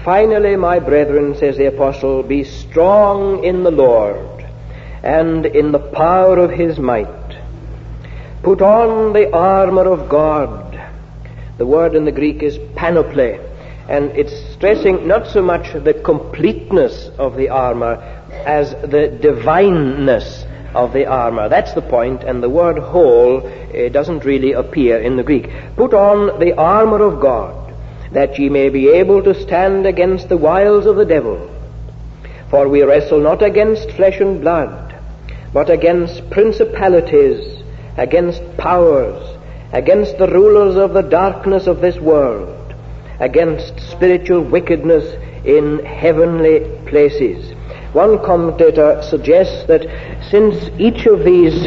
Finally, my brethren, says the apostle, be strong in the Lord and in the power of his might. Put on the armor of God. The word in the Greek is panoply, and it's stressing not so much the completeness of the armor as the divineness of the armor. That's the point, and the word whole doesn't really appear in the Greek. Put on the armor of God, that ye may be able to stand against the wiles of the devil. For we wrestle not against flesh and blood, but against principalities, against powers, against the rulers of the darkness of this world, against spiritual wickedness in heavenly places. One commentator suggests that since each of these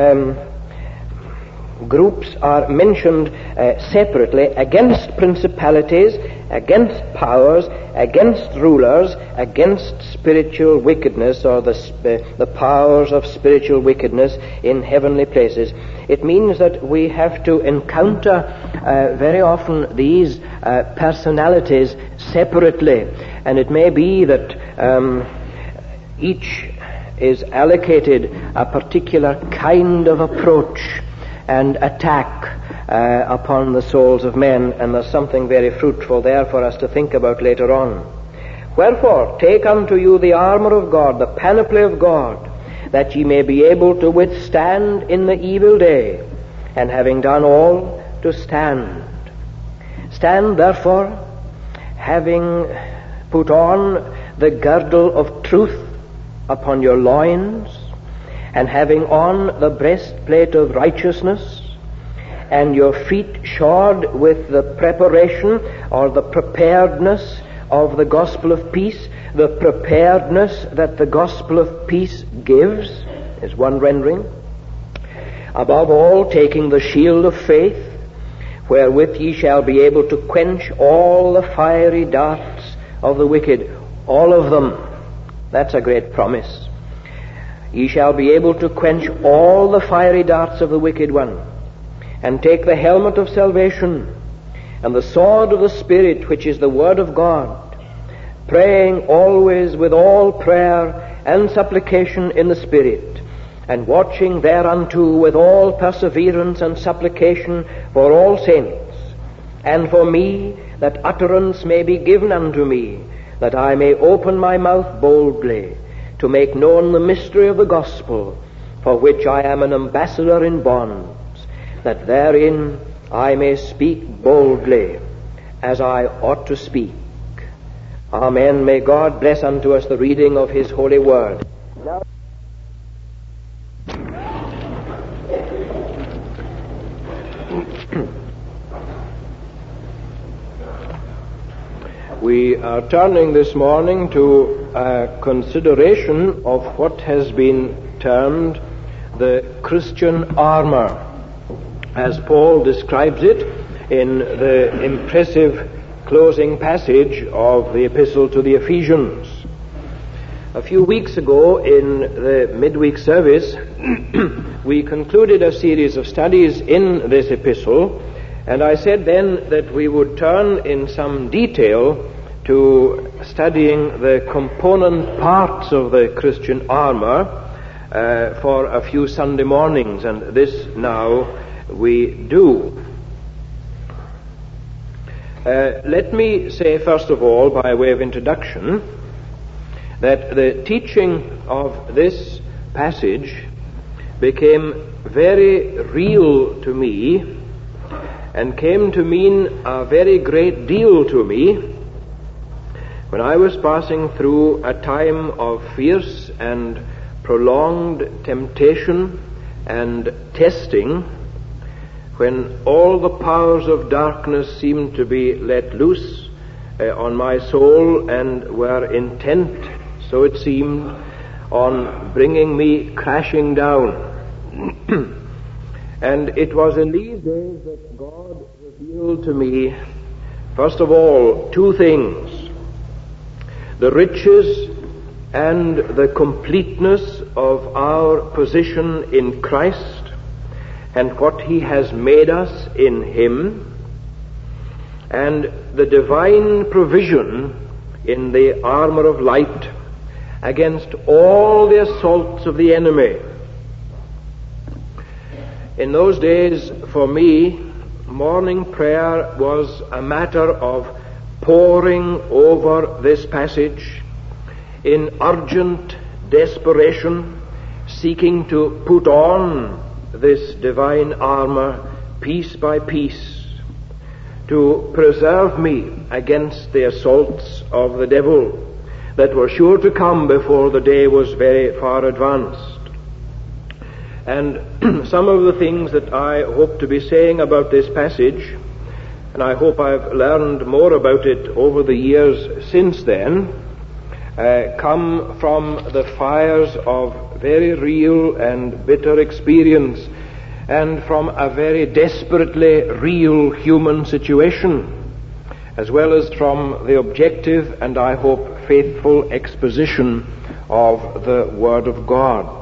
groups are mentioned separately, against principalities, against powers, against rulers, against spiritual wickedness, or the powers of spiritual wickedness in heavenly places, it means that we have to encounter very often these personalities separately, and it may be that each is allocated a particular kind of approach and attack upon the souls of men, and there's something very fruitful there for us to think about later on. Wherefore, take unto you the armor of God, the panoply of God, that ye may be able to withstand in the evil day, and having done all, to stand. Stand, therefore, having put on the girdle of truth upon your loins, and having on the breastplate of righteousness, and your feet shod with the preparation or the preparedness of the gospel of peace. The preparedness that the gospel of peace gives is one rendering. Above all, taking the shield of faith, wherewith ye shall be able to quench all the fiery darts of the wicked. All of them. That's a great promise. Ye shall be able to quench all the fiery darts of the wicked one, and take the helmet of salvation, and the sword of the Spirit, which is the word of God, praying always with all prayer and supplication in the Spirit, and watching thereunto with all perseverance and supplication for all saints, and for me, that utterance may be given unto me, that I may open my mouth boldly, to make known the mystery of the gospel, for which I am an ambassador in bonds, that therein I may speak boldly, as I ought to speak. Amen. May God bless unto us the reading of his holy word. Now, we are turning this morning to a consideration of what has been termed the Christian armor, as Paul describes it in the impressive closing passage of the epistle to the Ephesians. A few weeks ago in the midweek service, we concluded a series of studies in this epistle, and I said then that we would turn in some detail to studying the component parts of the Christian armor for a few Sunday mornings, and this now we do. Let me say first of all, by way of introduction, that the teaching of this passage became very real to me and came to mean a very great deal to me when I was passing through a time of fierce and prolonged temptation and testing, when all the powers of darkness seemed to be let loose on my soul and were intent, so it seemed, on bringing me crashing down. And it was in these days that God revealed to me, first of all, two things: the riches and the completeness of our position in Christ, and what he has made us in him, and the divine provision in the armor of light against all the assaults of the enemy. In those days, for me, morning prayer was a matter of poring over this passage in urgent desperation, seeking to put on this divine armor piece by piece to preserve me against the assaults of the devil that were sure to come before the day was very far advanced. And some of the things that I hope to be saying about this passage, and I hope I've learned more about it over the years since then, come from the fires of very real and bitter experience and from a very desperately real human situation, as well as from the objective and, I hope, faithful exposition of the Word of God.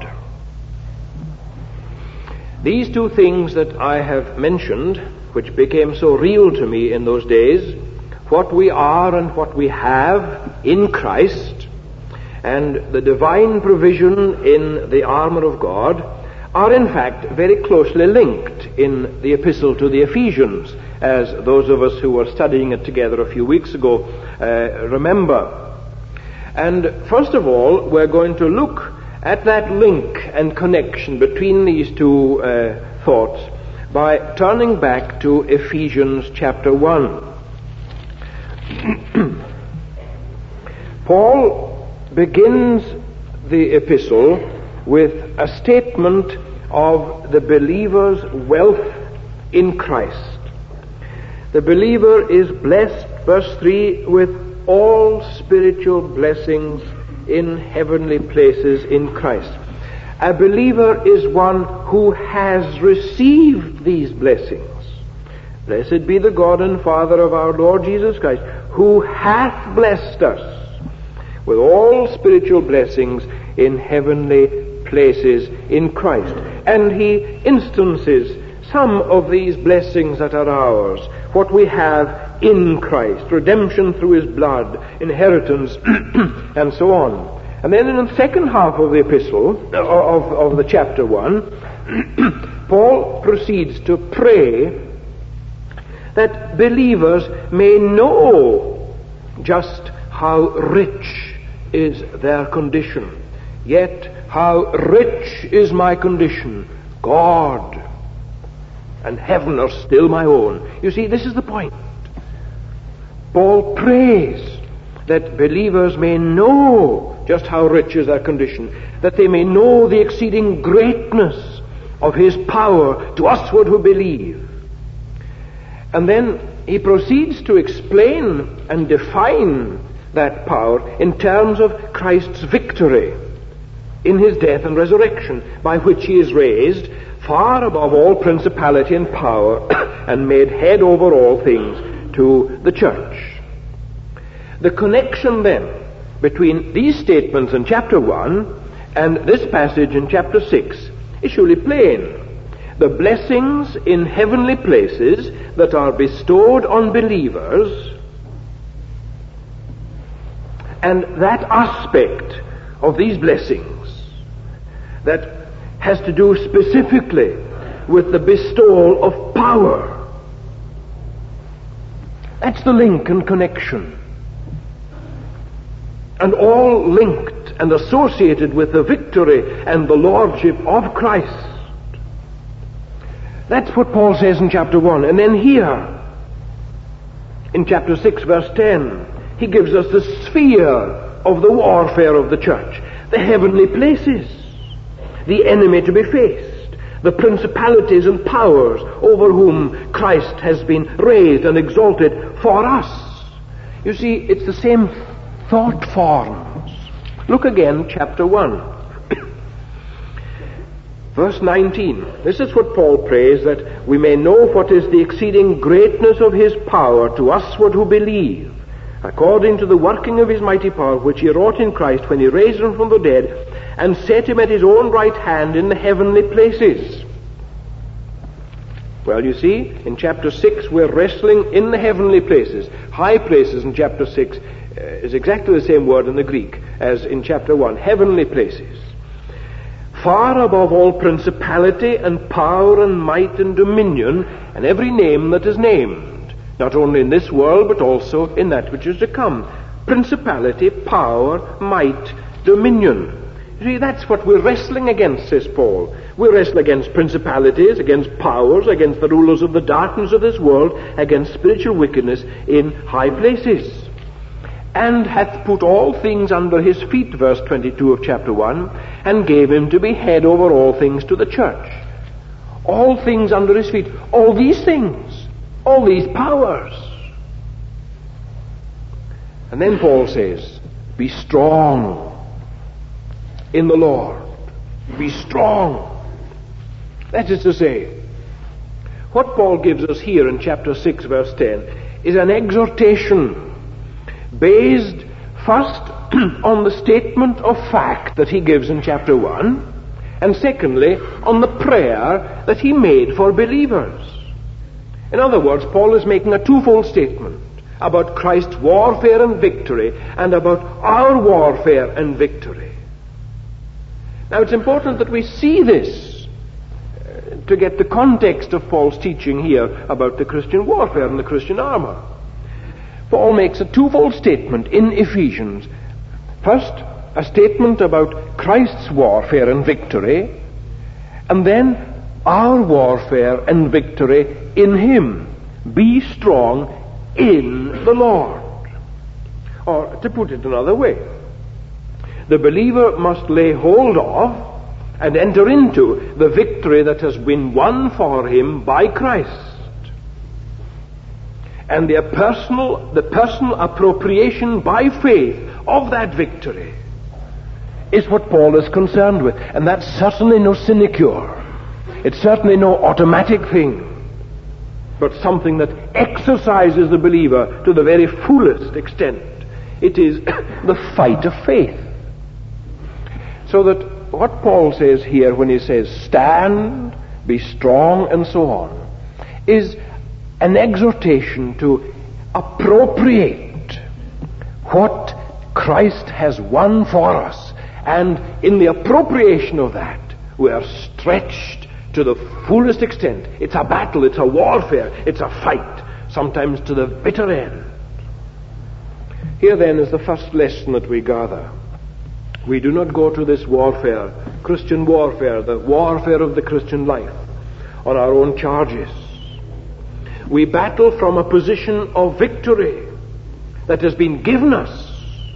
These two things that I have mentioned, which became so real to me in those days, what we are and what we have in Christ, and the divine provision in the armor of God, are in fact very closely linked in the epistle to the Ephesians, as those of us who were studying it together a few weeks ago remember. And first of all, we're going to look at that link and connection between these two thoughts by turning back to Ephesians chapter 1. Paul begins the epistle with a statement of the believer's wealth in Christ. The believer is blessed, verse 3, with all spiritual blessings in heavenly places in Christ. A believer is one who has received these blessings. Blessed be the God and Father of our Lord Jesus Christ, who hath blessed us with all spiritual blessings in heavenly places in Christ. And he instances some of these blessings that are ours, what we have in Christ, redemption through his blood, inheritance, and so on. And then in the second half of the epistle, of the chapter 1, Paul proceeds to pray that believers may know just how rich is their condition. Yet how rich is my condition. God and heaven are still my own. You see, this is the point. Paul prays that believers may know just how rich is their condition, that they may know the exceeding greatness of his power to usward who believe. And then he proceeds to explain and define that power in terms of Christ's victory in his death and resurrection, by which he is raised far above all principality and power and made head over all things to the church. The connection then between these statements in chapter 1 and this passage in chapter 6 is surely plain. The blessings in heavenly places that are bestowed on believers, and that aspect of these blessings that has to do specifically with the bestowal of power. That's the link and connection. And all linked and associated with the victory and the lordship of Christ. That's what Paul says in chapter 1. And then here, in chapter 6, verse 10, he gives us the sphere of the warfare of the church, the heavenly places, the enemy to be faced, the principalities and powers over whom Christ has been raised and exalted for us. You see, it's the same thought forms. Look again, chapter 1. Verse 19. This is what Paul prays, that we may know what is the exceeding greatness of his power to usward who believe, according to the working of his mighty power, which he wrought in Christ when he raised him from the dead, and set him at his own right hand in the heavenly places. Well, you see, in chapter 6 we're wrestling in the heavenly places, high places in chapter 6, is exactly the same word in the Greek as in chapter 1, heavenly places. Far above all principality and power and might and dominion and every name that is named, not only in this world but also in that which is to come. Principality, power, might, dominion. You see, that's what we're wrestling against, says Paul. We wrestle against principalities, against powers, against the rulers of the darkness of this world, against spiritual wickedness in high places. And hath put all things under his feet, verse 22 of chapter 1, and gave him to be head over all things to the church. All things under his feet. All these things. All these powers. And then Paul says, be strong in the Lord. Be strong. That is to say, what Paul gives us here in chapter 6, verse 10, is an exhortation based first on the statement of fact that he gives in chapter 1, and secondly, on the prayer that he made for believers. In other words, Paul is making a twofold statement about Christ's warfare and victory, and about our warfare and victory. Now, it's important that we see this to get the context of Paul's teaching here about the Christian warfare and the Christian armor. Paul makes a twofold statement in Ephesians. First, a statement about Christ's warfare and victory, and then our warfare and victory in him. Be strong in the Lord. Or, to put it another way, the believer must lay hold of and enter into the victory that has been won for him by Christ. And the personal appropriation by faith of that victory is what Paul is concerned with. And that's certainly no sinecure. It's certainly no automatic thing, but something that exercises the believer to the very fullest extent. It is the fight of faith. So that what Paul says here when he says stand, be strong, and so on, is an exhortation to appropriate what Christ has won for us. And in the appropriation of that, we are stretched to the fullest extent. It's a battle, it's a warfare, it's a fight, sometimes to the bitter end. Here then is the first lesson that we gather. We do not go to this warfare, Christian warfare, the warfare of the Christian life, on our own charges. We battle from a position of victory that has been given us.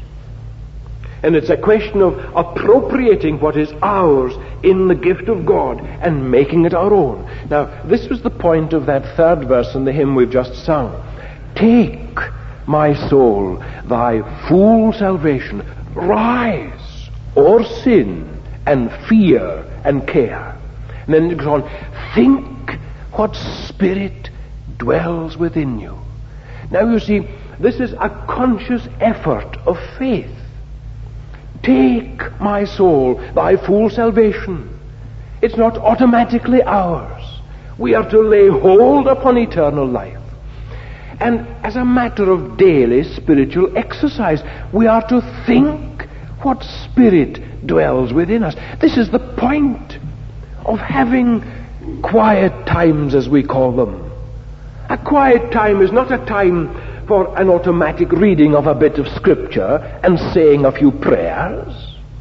And it's a question of appropriating what is ours in the gift of God and making it our own. Now, this was the point of that third verse in the hymn we've just sung. Take, my soul, thy full salvation. Rise o'er sin and fear and care. And then it goes on. Think what spirit dwells within you. Now, you see, this is a conscious effort of faith. Take, my soul, thy full salvation. It's not automatically ours. We are to lay hold upon eternal life. And as a matter of daily spiritual exercise, we are to think what spirit dwells within us. This is the point of having quiet times, as we call them. A quiet time is not a time for an automatic reading of a bit of scripture and saying a few prayers.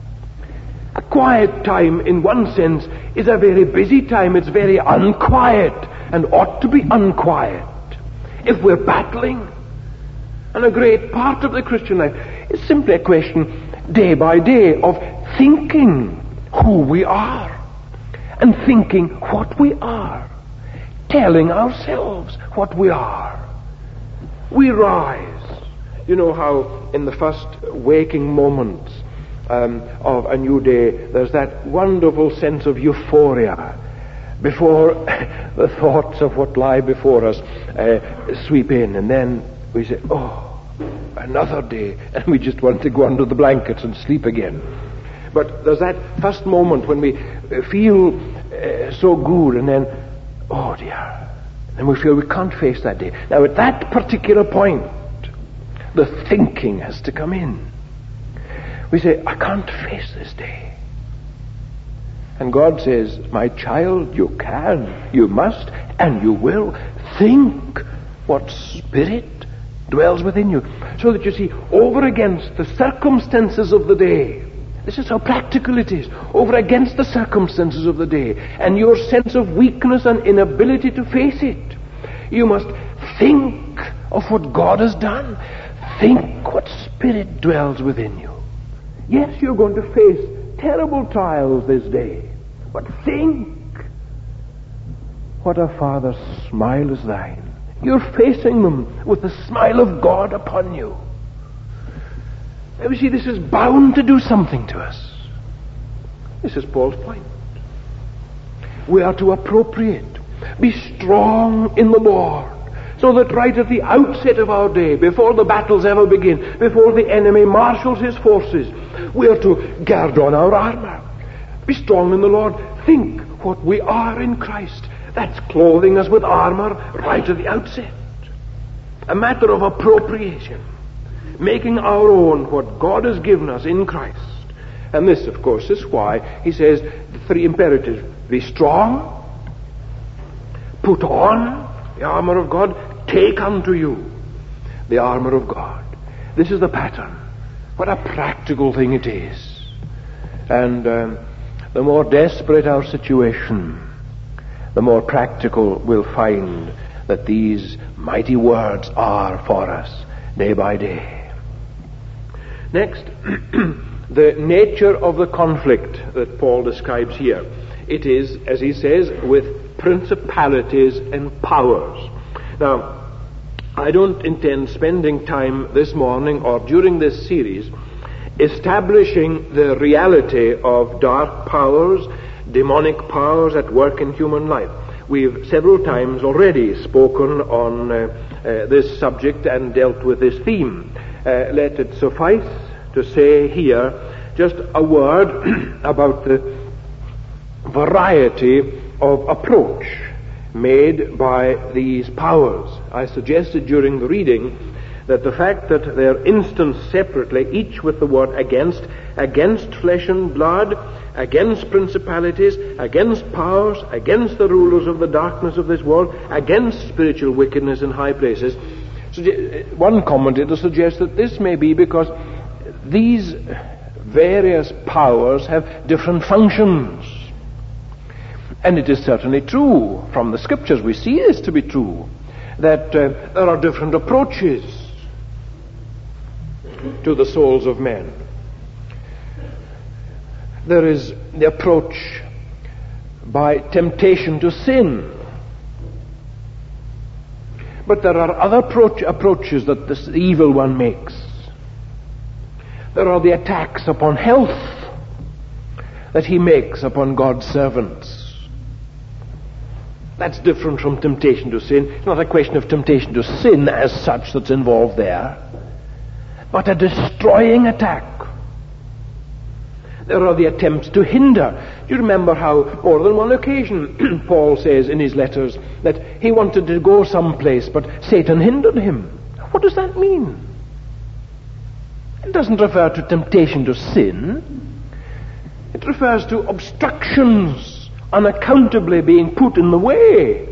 A quiet time, in one sense, is a very busy time. It's very unquiet and ought to be unquiet if we're battling. And a great part of the Christian life is simply a question, day by day, of thinking who we are and thinking what we are, telling ourselves what we are. We rise. You know how in the first waking moments of a new day, there's that wonderful sense of euphoria before the thoughts of what lie before us sweep in, and then we say, oh, another day, and we just want to go under the blankets and sleep again. But there's that first moment when we feel so good, and then, oh dear, and we feel we can't face that day. Now, at that particular point, The thinking has to come in. We say, I can't face this day. And God says, my child, you can, you must, and you will. Think what spirit dwells within you. So that you see, over against the circumstances of the day, this is how practical it is, over against the circumstances of the day, and your sense of weakness and inability to face it, you must think of what God has done. Think what spirit dwells within you. Yes, you're going to face terrible trials this day, but think what a Father's smile is thine. You're facing them with the smile of God upon you. You see, this is bound to do something to us. This is Paul's point. We are to appropriate, be strong in the Lord, so that right at the outset of our day, before the battles ever begin, before the enemy marshals his forces, we are to gird on our armor. Be strong in the Lord. Think what we are in Christ. That's clothing us with armor right at the outset. A matter of appropriation. Making our own what God has given us in Christ. And this, of course, is why he says the three imperatives. Be strong. Put on the armor of God. Take unto you the armor of God. This is the pattern. What a practical thing it is. And the more desperate our situation, the more practical we'll find that these mighty words are for us day by day. Next, the nature of the conflict that Paul describes here. It is, as he says, with principalities and powers. Now, I don't intend spending time this morning or during this series establishing the reality of dark powers, demonic powers at work in human life. We've several times already spoken on this subject and dealt with this theme. Let it suffice to say here just a word about the variety of approach made by these powers. I suggested during the reading that the fact that they're instanced separately, each with the word against flesh and blood, against principalities, against powers, against the rulers of the darkness of this world, against spiritual wickedness in high places. One commentator suggests that this may be because these various powers have different functions. And it is certainly true, from the scriptures we see this to be true, that there are different approaches to the souls of men. There is the approach by temptation to sin. But there are other approaches that this evil one makes. There are the attacks upon health that he makes upon God's servants. That's different from temptation to sin. It's not a question of temptation to sin as such that's involved there, but a destroying attack. There are the attempts to hinder. Do you remember how more than one occasion Paul says in his letters that he wanted to go someplace, but Satan hindered him? What does that mean? It doesn't refer to temptation to sin. It refers to obstructions unaccountably being put in the way.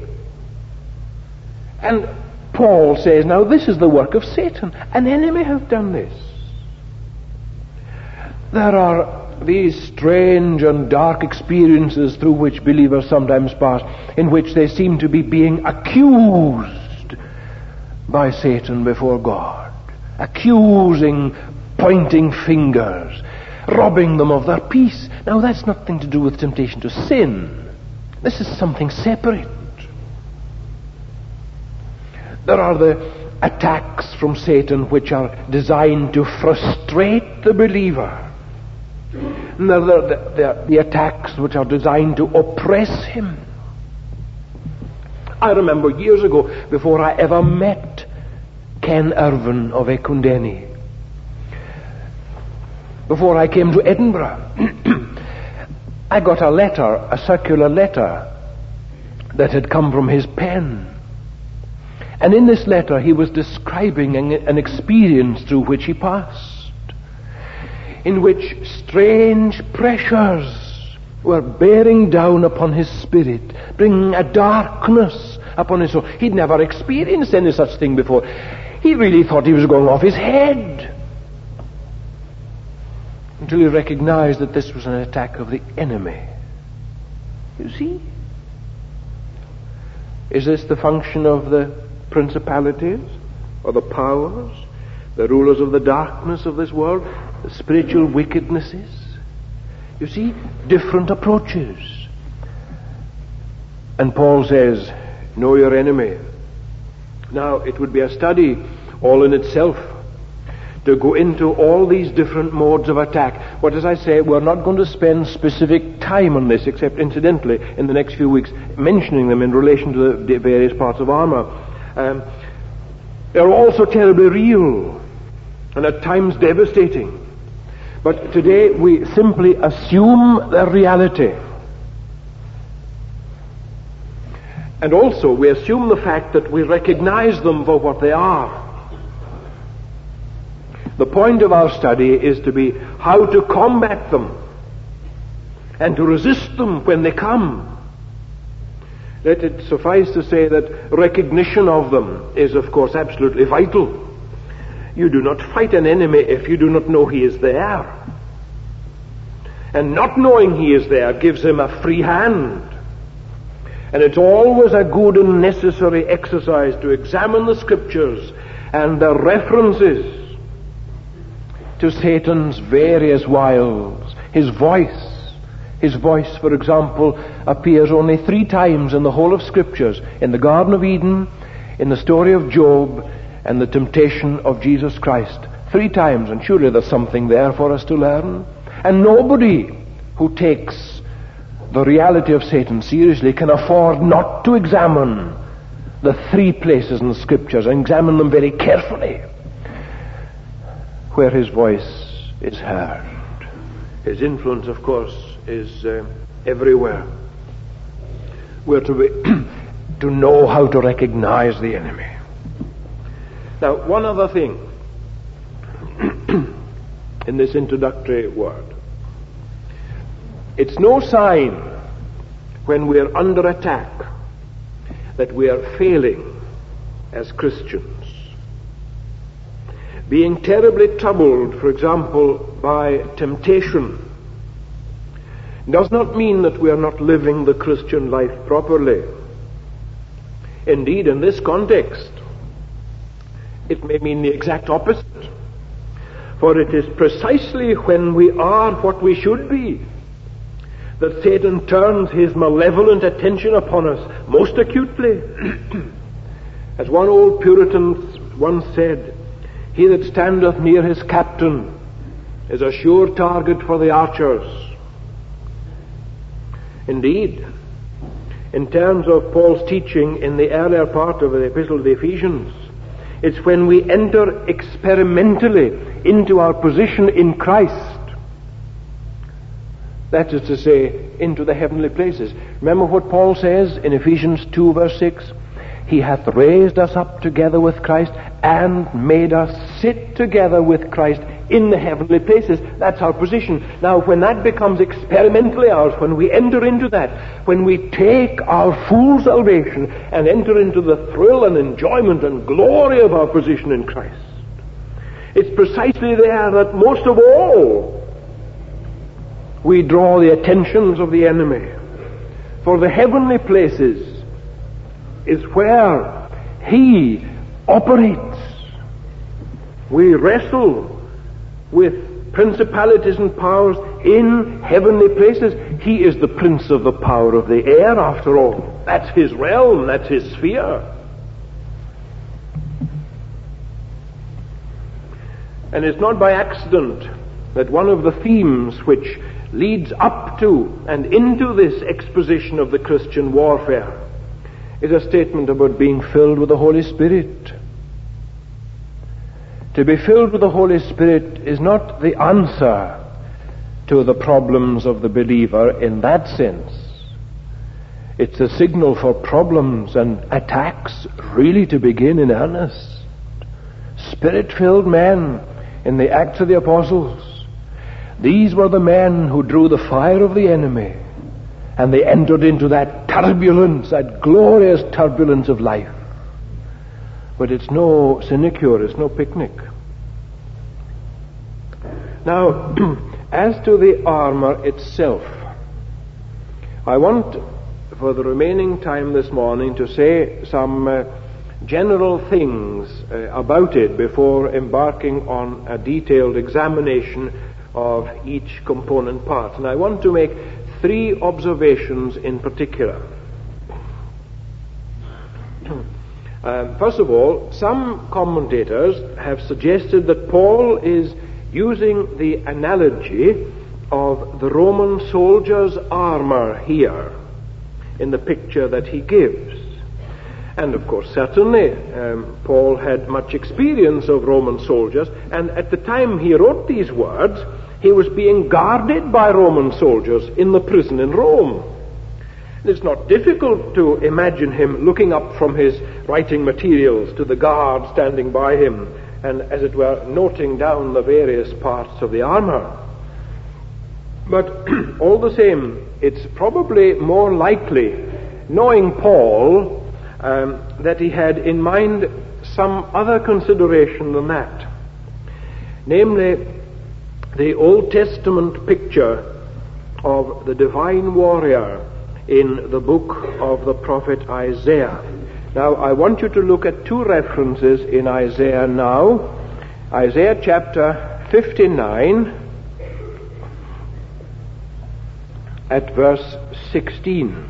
And Paul says, now this is the work of Satan. An enemy has done this. There are these strange and dark experiences through which believers sometimes pass, in which they seem to be being accused by Satan before God. Accusing, pointing fingers, robbing them of their peace. Now that's nothing to do with temptation to sin. This is something separate. There are the attacks from Satan which are designed to frustrate the believer. And there are the attacks which are designed to oppress him. I remember years ago, before I ever met Ken Irvin of Ekundeni, before I came to Edinburgh, I got a letter, a circular letter that had come from his pen. And in this letter he was describing an experience through which he passed, in which strange pressures were bearing down upon his spirit, bringing a darkness upon his soul. He'd never experienced any such thing before. He really thought he was going off his head, until he recognized that this was an attack of the enemy. You see? Is this the function of the principalities, or the powers, the rulers of the darkness of this world, the spiritual wickednesses? You see, different approaches. And Paul says, know your enemy. Now, it would be a study all in itself to go into all these different modes of attack. But as I say, we're not going to spend specific time on this, except incidentally in the next few weeks, mentioning them in relation to the various parts of armor. They're also terribly real, and at times devastating. But today we simply assume their reality. And also we assume the fact that we recognize them for what they are. The point of our study is to be how to combat them and to resist them when they come. Let it suffice to say that recognition of them is, of course, absolutely vital. You do not fight an enemy if you do not know he is there. And not knowing he is there gives him a free hand. And it's always a good and necessary exercise to examine the Scriptures and the references to Satan's various wiles. His voice, for example, appears only 3 times in the whole of Scriptures: in the Garden of Eden, in the story of Job, and the temptation of Jesus Christ. 3 times, and surely there's something there for us to learn. And nobody who takes the reality of Satan seriously can afford not to examine the 3 places in the Scriptures, and examine them very carefully, where his voice is heard. His influence, of course, is everywhere. We're to know how to recognize the enemy. Now, one other thing in this introductory word. It's no sign when we're under attack that we are failing as Christians. Being terribly troubled, for example, by temptation does not mean that we are not living the Christian life properly. Indeed, in this context, it may mean the exact opposite. For it is precisely when we are what we should be that Satan turns his malevolent attention upon us most acutely. As one old Puritan once said, "He that standeth near his captain is a sure target for the archers." Indeed, in terms of Paul's teaching in the earlier part of the Epistle to the Ephesians, it's when we enter experimentally into our position in Christ, that is to say, into the heavenly places. Remember what Paul says in Ephesians 2 verse 6? He hath raised us up together with Christ and made us sit together with Christ in the heavenly places. That's our position. Now, when that becomes experimentally ours, when we enter into that, when we take our full salvation and enter into the thrill and enjoyment and glory of our position in Christ, it's precisely there that most of all we draw the attentions of the enemy. For the heavenly places is where he operates. We wrestle with principalities and powers in heavenly places. He is the prince of the power of the air, after all. That's his realm, that's his sphere. And it's not by accident that one of the themes which leads up to and into this exposition of the Christian warfare is a statement about being filled with the Holy Spirit. To be filled with the Holy Spirit is not the answer to the problems of the believer in that sense. It's a signal for problems and attacks really to begin in earnest. Spirit-filled men in the Acts of the Apostles, these were the men who drew the fire of the enemy, and they entered into that turbulence, that glorious turbulence of life. But it's no sinecure, it's no picnic. Now, as to the armor itself, I want, for the remaining time this morning, to say some general things about it before embarking on a detailed examination of each component part. And I want to make 3 observations in particular. First of all, some commentators have suggested that Paul is using the analogy of the Roman soldier's armor here in the picture that he gives. And of course, certainly, Paul had much experience of Roman soldiers, and at the time he wrote these words, he was being guarded by Roman soldiers in the prison in Rome. It's not difficult to imagine him looking up from his writing materials to the guard standing by him and, as it were, noting down the various parts of the armor. But all the same, it's probably more likely, knowing Paul, that he had in mind some other consideration than that. Namely, the Old Testament picture of the divine warrior in the book of the prophet Isaiah. Now, I want you to look at 2 references in Isaiah now. Isaiah chapter 59 at verse 16.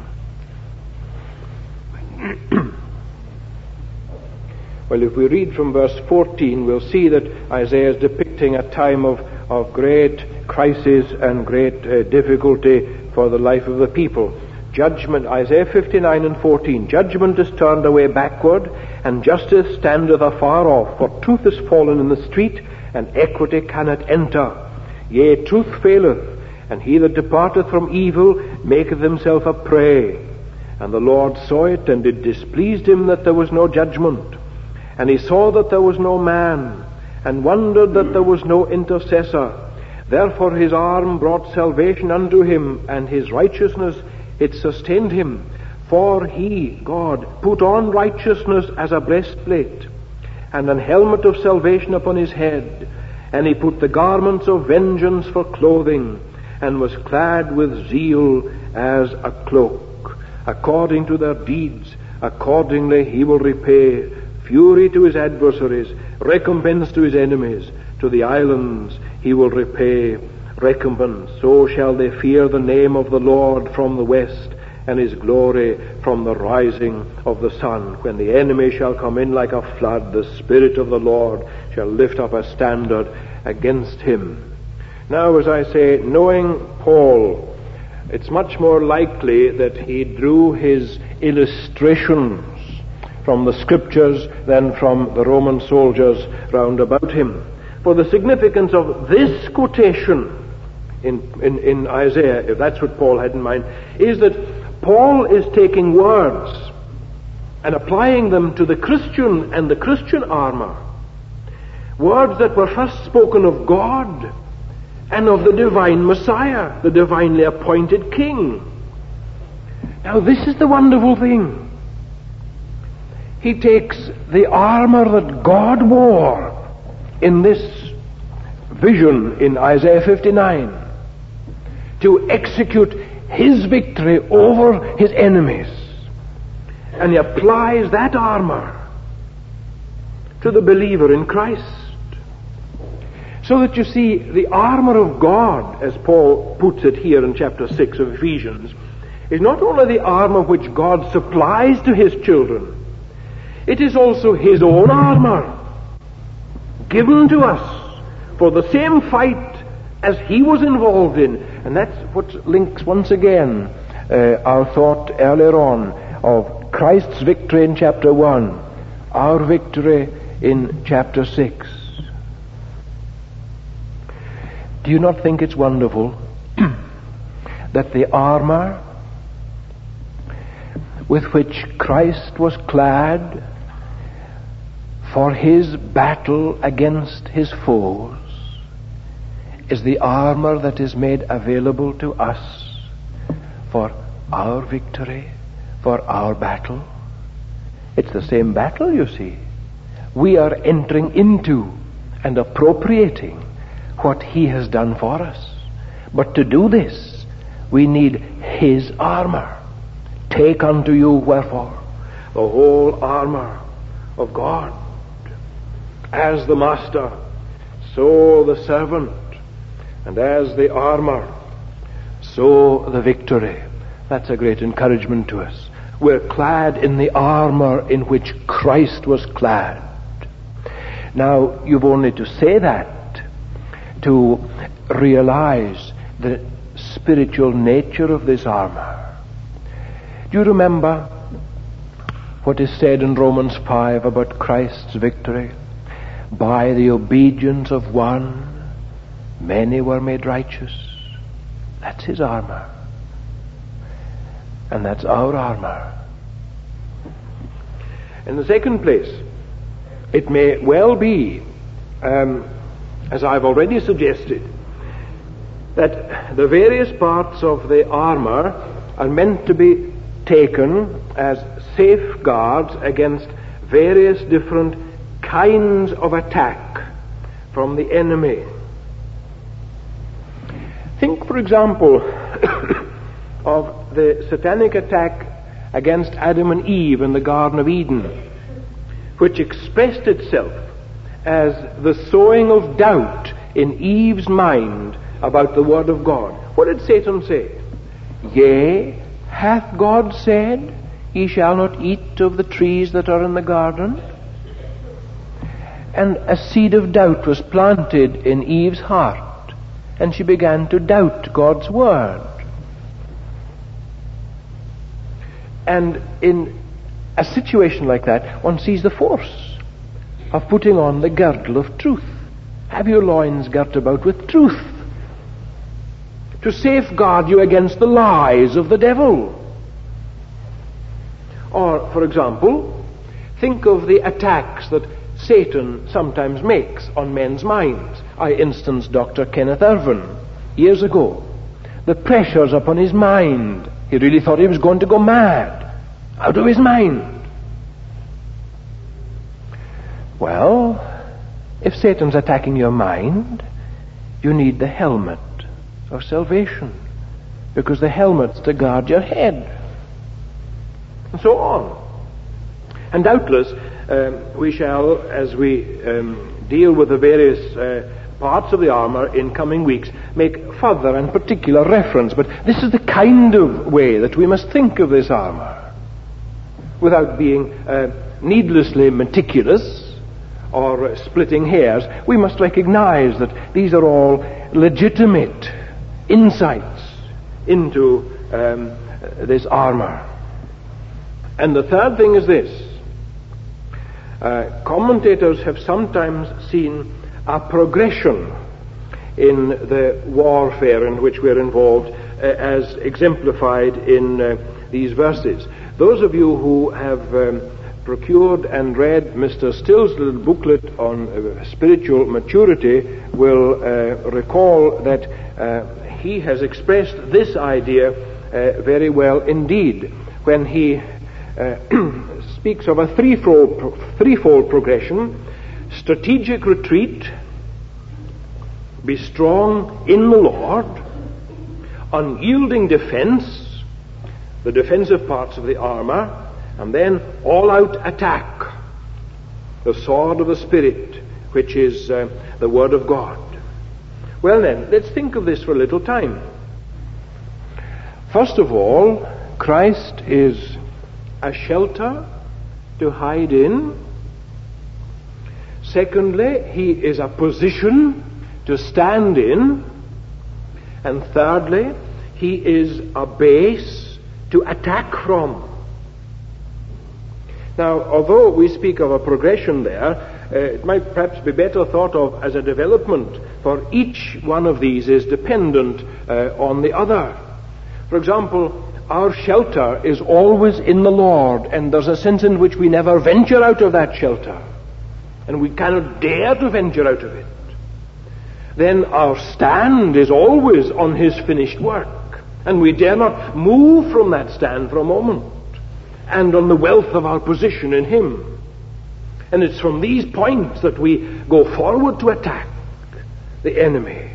Well, if we read from verse 14, we'll see that Isaiah is depicting a time of great crisis and great difficulty for the life of the people. Judgment, Isaiah 59 and 14, judgment is turned away backward, and justice standeth afar off, for truth is fallen in the street, and equity cannot enter. Yea, truth faileth, and he that departeth from evil maketh himself a prey. And the Lord saw it, and it displeased him that there was no judgment. And he saw that there was no man, and wondered that there was no intercessor. Therefore his arm brought salvation unto him, and his righteousness it sustained him. For he, God, put on righteousness as a breastplate, and an helmet of salvation upon his head. And he put the garments of vengeance for clothing, and was clad with zeal as a cloak. According to their deeds, accordingly he will repay. Fury to his adversaries, recompense to his enemies. To the islands he will repay recompense. So shall they fear the name of the Lord from the west, and his glory from the rising of the sun. When the enemy shall come in like a flood, the Spirit of the Lord shall lift up a standard against him. Now, as I say, knowing Paul, it's much more likely that he drew his illustrations from the scriptures than from the Roman soldiers round about him. For the significance of this quotation in Isaiah, if that's what Paul had in mind, is that Paul is taking words and applying them to the Christian and the Christian armor. Words that were first spoken of God and of the divine Messiah, the divinely appointed King. Now this is the wonderful thing. He takes the armor that God wore in this vision in Isaiah 59 to execute his victory over his enemies. And he applies that armor to the believer in Christ. So that you see, the armor of God, as Paul puts it here in chapter 6 of Ephesians, is not only the armor which God supplies to his children, it is also his own armor, given to us for the same fight as he was involved in. And that's what links once again our thought earlier on of Christ's victory in chapter 1, our victory in chapter 6. Do you not think it's wonderful that the armor with which Christ was clad for his battle against his foes is the armor that is made available to us for our victory, for our battle. It's the same battle, you see. We are entering into and appropriating what he has done for us. But to do this, we need his armor. Take unto you, wherefore, the whole armor of God. As the master, so the servant, and as the armor, so the victory. That's a great encouragement to us. We're clad in the armor in which Christ was clad. Now, you've only to say that to realize the spiritual nature of this armor. Do you remember what is said in Romans 5 about Christ's victory? By the obedience of one, many were made righteous. That's his armor. And that's our armor. In the second place, it may well be, as I've already suggested, that the various parts of the armor are meant to be taken as safeguards against various different kinds of attack from the enemy. Think, for example, of the satanic attack against Adam and Eve in the Garden of Eden, which expressed itself as the sowing of doubt in Eve's mind about the Word of God. What did Satan say? Yea, hath God said, ye shall not eat of the trees that are in the garden? And a seed of doubt was planted in Eve's heart, and she began to doubt God's Word. And in a situation like that, one sees the force of putting on the girdle of truth. Have your loins girt about with truth, to safeguard you against the lies of the devil. Or, for example, think of the attacks that Satan sometimes makes on men's minds. I instanced Dr. Kenneth Irvin years ago. The pressures upon his mind. He really thought he was going to go mad, out of his mind. Well, if Satan's attacking your mind, you need the helmet of salvation, because the helmet's to guard your head, and so on. And doubtless we shall, as we deal with the various parts of the armor in coming weeks, make further and particular reference. But this is the kind of way that we must think of this armor, without being needlessly meticulous or splitting hairs. We must recognize that these are all legitimate insights into this armor. And the third thing is this. Commentators have sometimes seen a progression in the warfare in which we're involved, as exemplified in these verses. Those of you who have procured and read Mr. Still's little booklet on spiritual maturity will recall that he has expressed this idea very well indeed when he speaks of a threefold progression: strategic retreat, be strong in the Lord, unyielding defense, the defensive parts of the armor, and then all-out attack, the sword of the Spirit, which is the Word of God. Well then, let's think of this for a little time. First of all, Christ is a shelter to hide in. Secondly, he is a position to stand in. And thirdly, he is a base to attack from. Now, although we speak of a progression there, it might perhaps be better thought of as a development, for each one of these is dependent on the other. For example, our shelter is always in the Lord, and there's a sense in which we never venture out of that shelter, and we cannot dare to venture out of it, then our stand is always on His finished work, and we dare not move from that stand for a moment, and on the wealth of our position in Him. And it's from these points that we go forward to attack the enemy.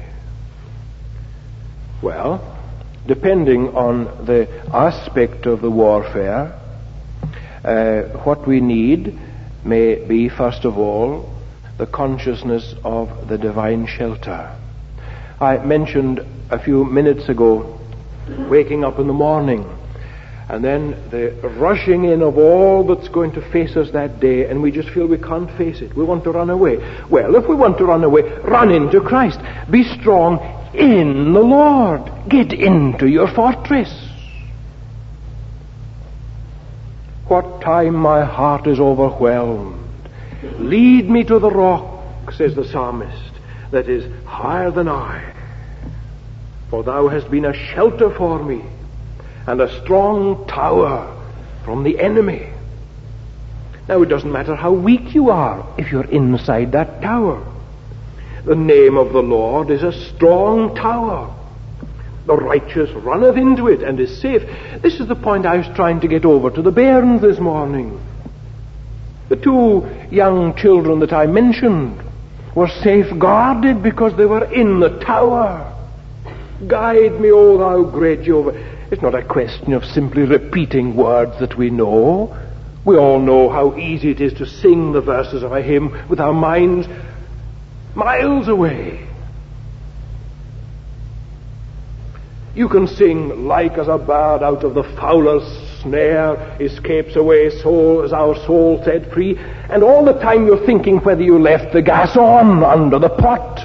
Well, depending on the aspect of the warfare, what we need may be, first of all, the consciousness of the divine shelter. I mentioned a few minutes ago waking up in the morning, and then the rushing in of all that's going to face us that day, and we just feel we can't face it. We want to run away. Well, if we want to run away, run into Christ. Be strong in the Lord. Get into your fortress. What time my heart is overwhelmed, lead me to the rock, says the psalmist, that is higher than I. For thou hast been a shelter for me, and a strong tower from the enemy. Now, it doesn't matter how weak you are if you're inside that tower. The name of the Lord is a strong tower. The righteous runneth into it and is safe. This is the point I was trying to get over to the bairns this morning. The two young children that I mentioned were safeguarded because they were in the tower. Guide me, O thou great Jehovah. It's not a question of simply repeating words that we know. We all know how easy it is to sing the verses of a hymn with our minds miles away. You can sing, like as a bird out of the fowler's snare escapes away, so is our soul set free, and all the time you're thinking whether you left the gas on under the pot.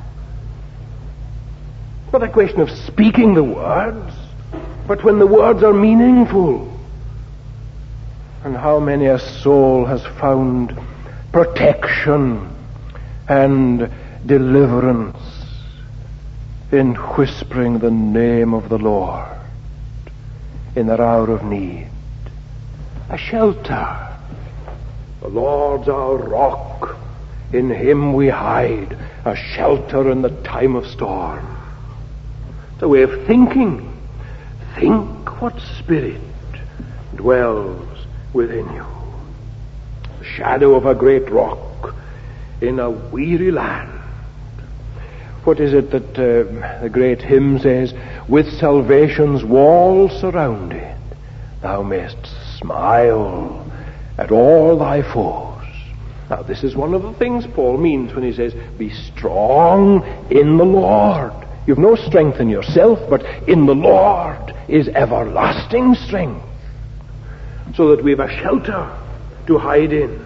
It's not a question of speaking the words, but when the words are meaningful. And how many a soul has found protection and deliverance in whispering the name of the Lord in their hour of need. A shelter. The Lord's our rock, in Him we hide, a shelter in the time of storm. It's a way of thinking. Think what spirit dwells within you. The shadow of a great rock in a weary land. What is it that the great hymn says? With salvation's wall surrounded, thou mayst smile at all thy foes. Now, this is one of the things Paul means when he says, be strong in the Lord. You've no strength in yourself, but in the Lord is everlasting strength. So that we have a shelter to hide in.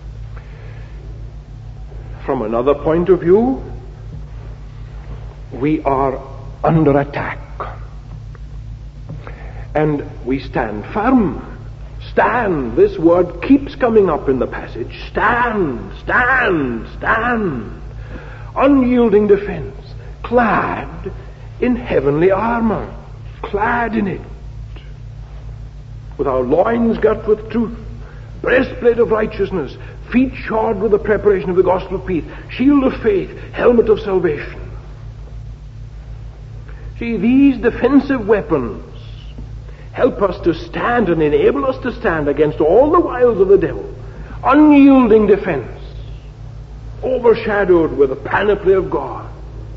From another point of view, we are under attack. And we stand firm. Stand. This word keeps coming up in the passage. Stand, stand, stand. Unyielding defense. Clad in heavenly armor. Clad in it. With our loins girt with truth. Breastplate of righteousness. Feet shod with the preparation of the gospel of peace. Shield of faith. Helmet of salvation. See, these defensive weapons help us to stand and enable us to stand against all the wiles of the devil. Unyielding defense, overshadowed with the panoply of God.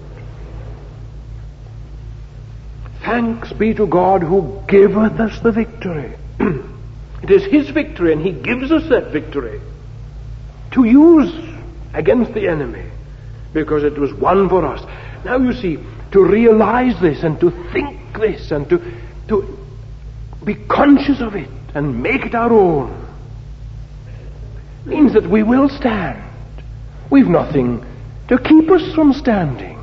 Thanks be to God who giveth us the victory. It is His victory, and He gives us that victory to use against the enemy, because it was won for us. Now you see, to realize this and to think this and to be conscious of it and make it our own means that we will stand. We've nothing to keep us from standing.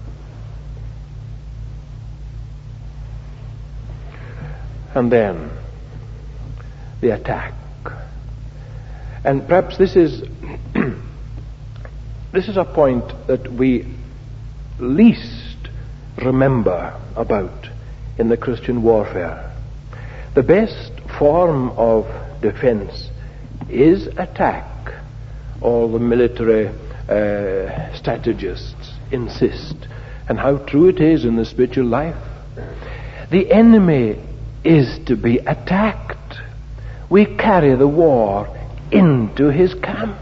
And then the attack. And perhaps this is this is a point that we least remember about in the Christian warfare. The best form of defense is attack. All the military strategists insist, and how true it is in the spiritual life. The enemy is to be attacked. We carry the war into his camp.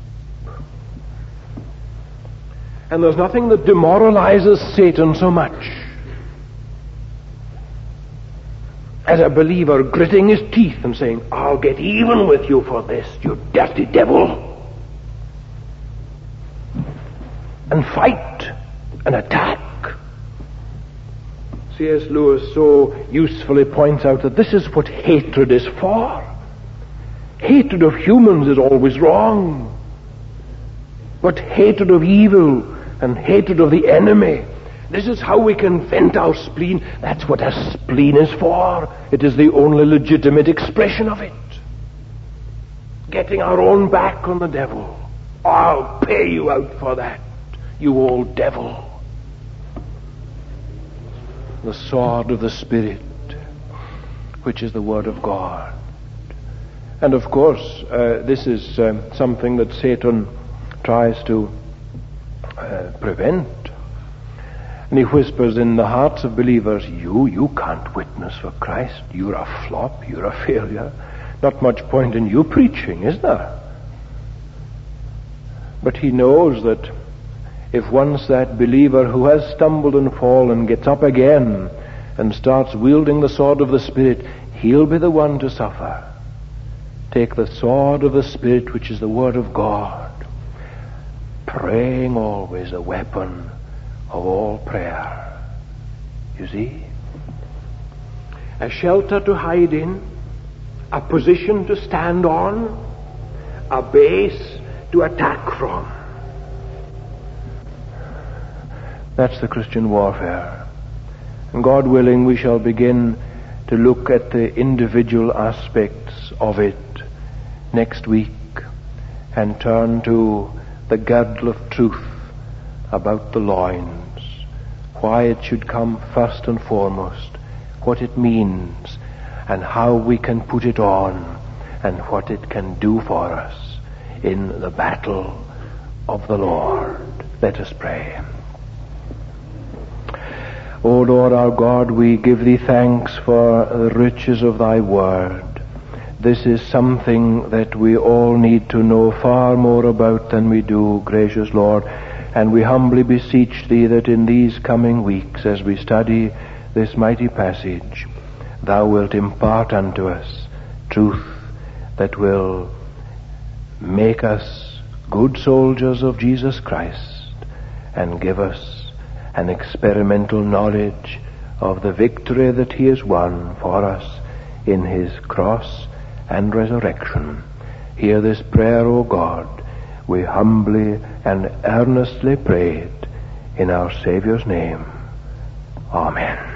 And there's nothing that demoralizes Satan so much as a believer gritting his teeth and saying, I'll get even with you for this, you dirty devil. And fight and attack. C.S. Lewis so usefully points out that this is what hatred is for. Hatred of humans is always wrong. But hatred of evil and hatred of the enemy, this is how we can vent our spleen. That's what a spleen is for. It is the only legitimate expression of it. Getting our own back on the devil. I'll pay you out for that, you old devil. The sword of the Spirit, which is the Word of God. And of course, this is something that Satan tries to prevent. And he whispers in the hearts of believers, you can't witness for Christ. You're a flop, you're a failure. Not much point in you preaching, is there? But he knows that if once that believer who has stumbled and fallen gets up again and starts wielding the sword of the Spirit, he'll be the one to suffer. Take the sword of the Spirit, which is the Word of God, praying always, a weapon of all prayer. You see? A shelter to hide in, a position to stand on, a base to attack from. That's the Christian warfare. And God willing, we shall begin to look at the individual aspects of it next week and turn to the girdle of truth about the loins, why it should come first and foremost, what it means, and how we can put it on, and what it can do for us in the battle of the Lord. Let us pray. O Lord our God, we give thee thanks for the riches of thy word. This is something that we all need to know far more about than we do, gracious Lord, and we humbly beseech thee that in these coming weeks, as we study this mighty passage, thou wilt impart unto us truth that will make us good soldiers of Jesus Christ and give us an experimental knowledge of the victory that he has won for us in his cross and resurrection. Hear this prayer, O God, we humbly and earnestly pray it in our Saviour's name. Amen.